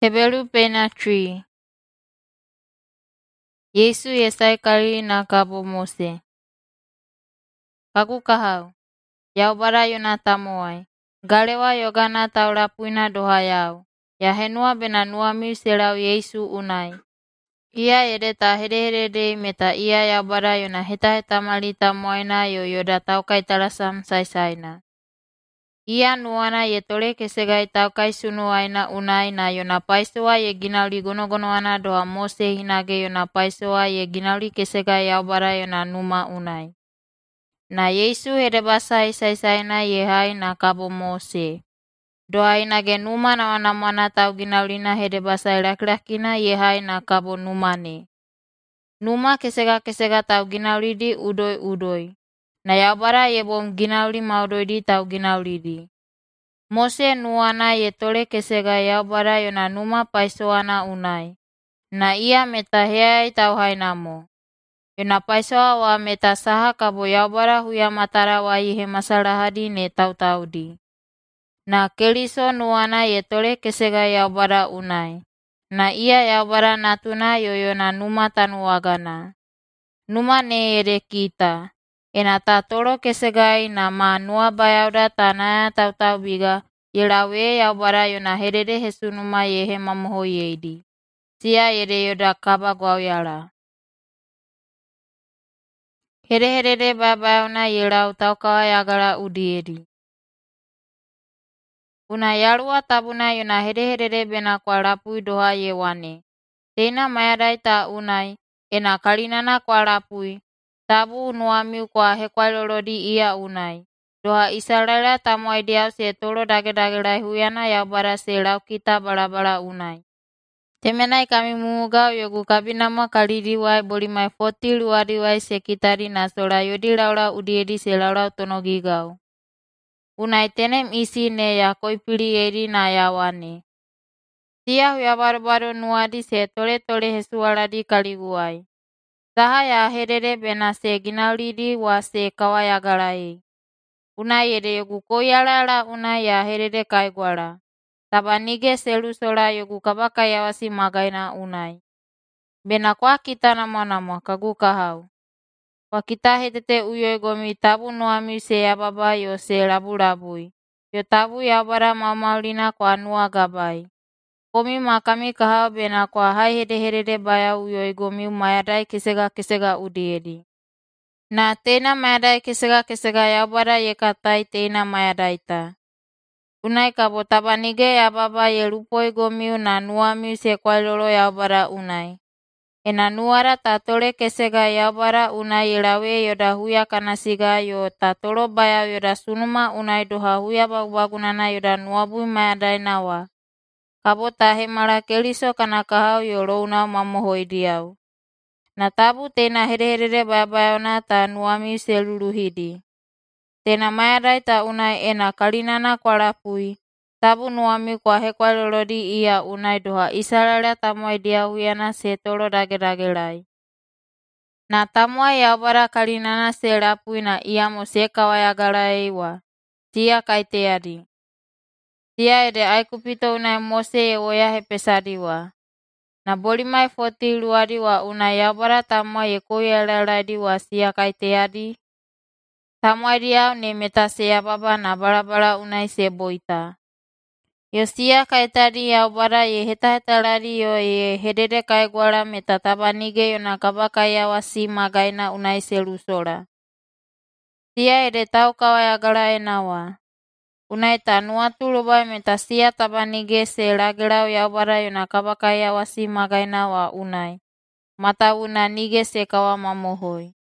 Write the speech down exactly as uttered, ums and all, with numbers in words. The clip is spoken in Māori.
Hebrew pena three. Yesu yesai kali na kabo Mose. Kagu kahau. Yau bara yona tamuai. Galewa yogana taura puina doha yau. Ya henua bena nuami serau Yesu unai. Ia edeta hede-hede meta ia yau bara yona heta-heta mali tamuaina yo yoda taukai talasam sai-saina. Ia nuana ye tole kesegai taukai sunuaina unai na yona paisoa ye ginauli gono-gonoana doa Mose hinage yona paisoa ye ginauli kesegai yau bara yona numa unai. Na Yesu hedebasai sai-saina ye hai na kabo Mose. Doa hinage numa nawana-nawana tau ginaulina hedebasai laki-lakina ye hai na kabo numane. Numa kesega-kesega tau ginauli di udoi-udoi. Na yau bara ye bom ginauli maudoi di tau ginauli di. Mose nuana ye tole kesega yau bara yona numa paisoana unai. Na ia meta heai tau hainamo. Yona paisoa wa meta saha kabo yau bara huya matara wa ihe masalahadi ne tau-taudi. Na Keliso nuana ye tole kesega yau bara unai. Na ia yau bara natuna yoyona numa tanuagana. Numa ne ede kita. Ena ta tolo kesegai na ma nua bayauda tanaya tau-tau biga, yelawe yau bara yona hedede hesunuma yehe mamoho yeidi. Sia yede yoda kaba guau yala. Hede-hedede babayauna yelau taukawa yagala udiedi. Una yalua tabuna yona hede-hedede bena kwa lapui doha yewane. Teina mayadai ta unai, ena kalinana kwa lapui. Tabu nuamiu kwa hekwailolodi ia unai. Doha Israela tamuai diau se tolo dage-dagelai huyana yau bara se lau kita bala-bala unai. Temenai kami mumugau yogu kabinama kalidiwai bolimai forty luadiwai sekitari na sola yodi laulau udiedi se laulau tonogigau. Unai tenem isi ne ya koipili edi na yawane. Sia huya baru-baru nuadi se tole-tole hesualadi kaliguai. Saha ya hedede bena se ginaulidi wa se kawayagalai. Una yede yogu koyalala una ya hedede kaigwala. Taba nige selu sola yogu kabaka yawasi magaina unai. Bena kwa kita nama-nama kagu kahau. Kwa kita hetete uyoi gomi tabu nuami se yababa yo se labu-labui. Yo tabu yabara mamaulina kwa nua gabai. Komi makami kahau bena kwa hai hede-hedede baya uyoi gomi mayadai kesega-kesega udiedi. Na teina mayadai kesega-kesega yabara yekatai teina mayadai ta. Unai kabo taba nige yababa ye lupoi gomiu na nuamiu se kwailolo yabara unai. Ena nuara ta tole kesega yabara unai yelawe yoda huya kanasiga yo ta tolo baya yoda sunuma unai doha huya bagu-bagunana yoda nuabui mayadai nawa. Kabo tahe mala Keliso kana kahau yo louna mamohoi diau. Na tabu teina hede-hedede baya-bayana ta nuamiu se luluhidi. Tena mayadai ta unai ena kalinana kwa lapui. Tabu nuamiu kwa hekwailolodi ia unai doha Israela tamuai dia huyana se tolo dage-dagelai. Na tamuai yau bara kalinana se lapui na iamo se kawayagalai wa. Sia kaiteadi. Sia ede aikupito unai Mose ye woya hepesadiwa. Na bolimai forty luadiwa unai yau bara tamuai ye koyalaladi wa sia kaiteadi. Tamuai diau ne meta se yababa na bala-bala unai se boita. Yo sia kaitadi yau bara ye heta-heta ladi yo ye hedede kaigwala meta taba nige yona kabaka yawasi magaina unai se lusola. Sia ede tau kawayagala enawa. Unai ta nuatu lobai meta sia taba nige se lagelau yau bara yona kabaka yawasi magaina wa unai. Mata una nige se kawa mamohoi.